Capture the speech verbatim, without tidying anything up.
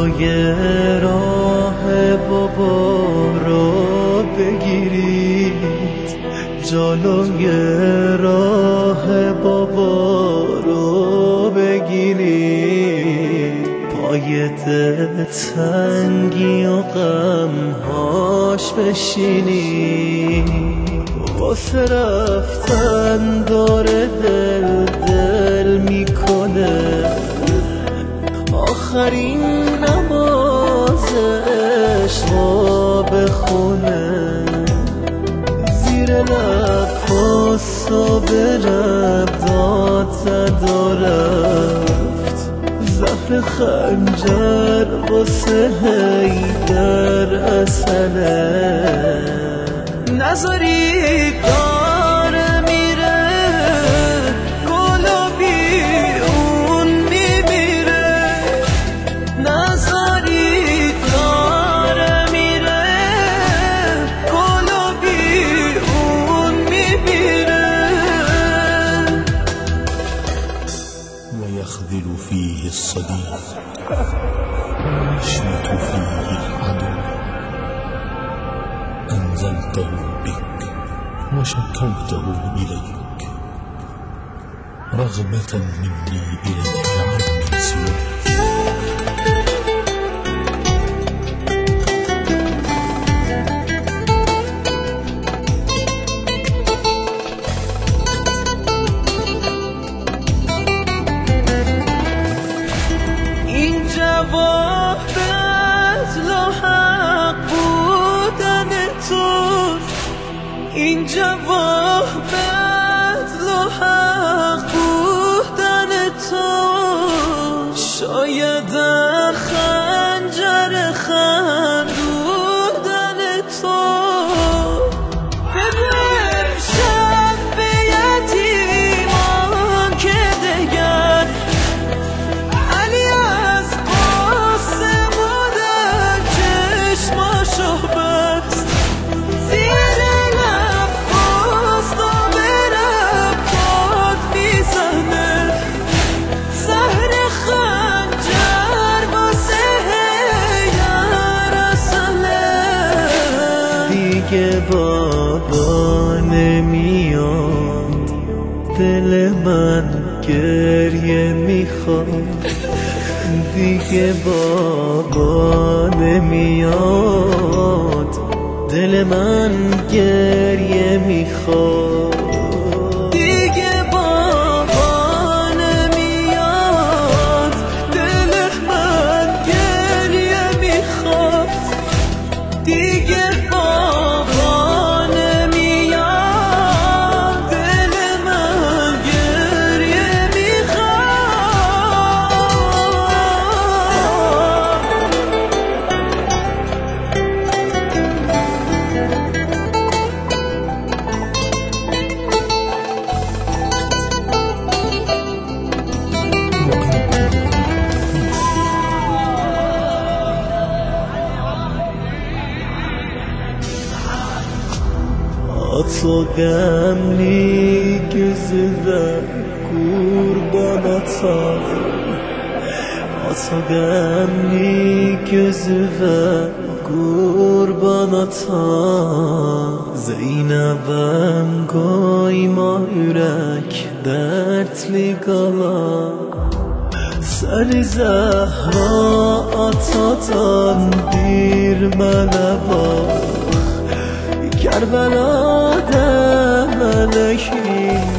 جلوی راه بابا رو بگیرید، جلوی راه بابا رو بگیرید، پای تنگی و غمهاش بشینید، واسه رفتن داره دل دل میکنه، آخرین نماز عشقا بخونه، زیر لب پاسا به لب داد زد و رفت، زهر خنجر واسه حیدر اصله، نذاری داره میره گلابی اون میمیره، نذاری داره میره گلابی اون میمیره، و یخذل فیه الصدیق و یشمت فیه العدو، أنزلته بك وشكوته إليك رغبة مني إليك عن سواك. این جواب عدل و حق بودن توست، این جواب عدل و حق بودن توست، شاید خنجر خندودن تو، ببر شب به یتیمان که دگر علی از آسمون چشماشو بست، زیر لب باز دامرم باد میزنه، زهر خنجر واسه حیدر اصله، دیگه بابا نمیاد، دل من گریه میخواد، دیگه بابا نمیاد، دل من گریه میخواد، دیگه بابا نمیاد، دل من گریه میخواد، دیگه بابا نمیاد، دل من گریه Ata gemli gözüve kurban ata, Ata gemli gözüve kurban ata, Zeynep'em koyma yürek dertli qala, Səni Zəhra atadan bir mənə bax, Kərbəlada mələkin